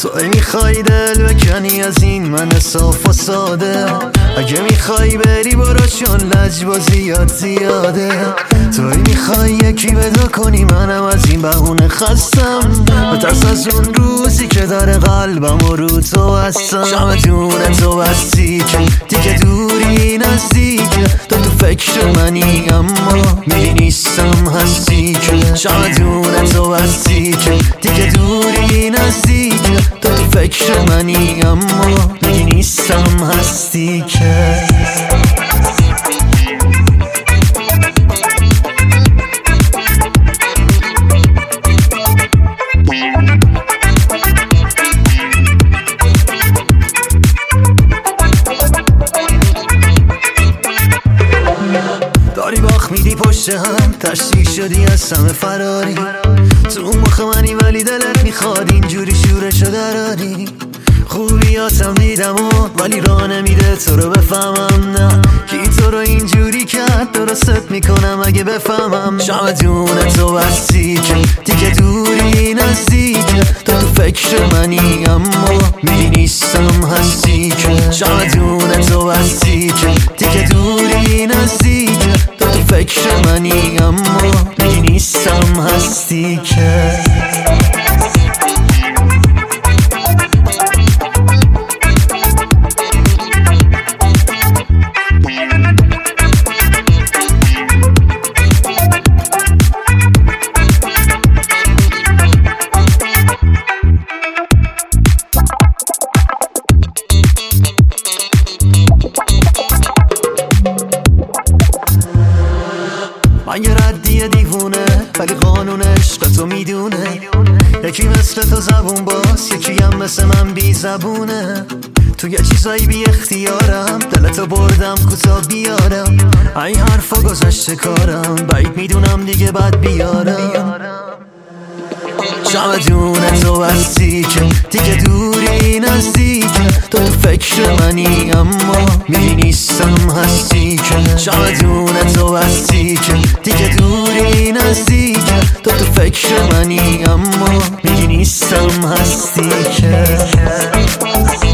تو میخوای دل بکنی از این من صاف و ساده، اگه میخوای بری برو چون لجبازیات زیاده. تو میخوای یکی پیدا کنی منم از این بهونه خستم، بترس از اون روزی که داره قلبم و رو تو هستم. شب جون تو بستی که دیگه دوری نزدیکه، تو فکر منی اما میری نیستم هستی که. شب جون تو بستی که دیگه دوری نزدیکه، تو فکر منی اما میری نیستم هستی که. داری باخ میدی پشت هم، تشتی شدی از سم فراری. تو اون مخ منی ولی دلت میخواد اینجوری شورشو دراری. خوبیاتم دیدم ولی راه نمیده تو رو بفهمم، نه کی تو رو اینجوری کرد درستت میکنم اگه بفهمم. شب جون تو بستی که دیگه دوری نزدیکه، تو فکر منی اما میری نیستم هستی که. شب جون تو بستی که دیگه دوری نزدیکه، تو فکر منی اما میری نیستم هستی که. من یه ردیه دیوونه ولی قانون عشق تو میدونه، یکی مثل تو زبون باز یکی هم مثل من بی زبونه. تو یه چیزایی بی اختیارم، دلتو بردم کوتا بیارم، این حرفا گذشته کارم، بعید میدونم دیگه بد بیارم. شب جون تو بستی که دیگه دوری نزدیکه، تو فکر منی اما میری نیستم هستی که. شب جون تو بستی که دیگه دوری نزدیکه، تو فکر منی اما میری نیستم هستی که.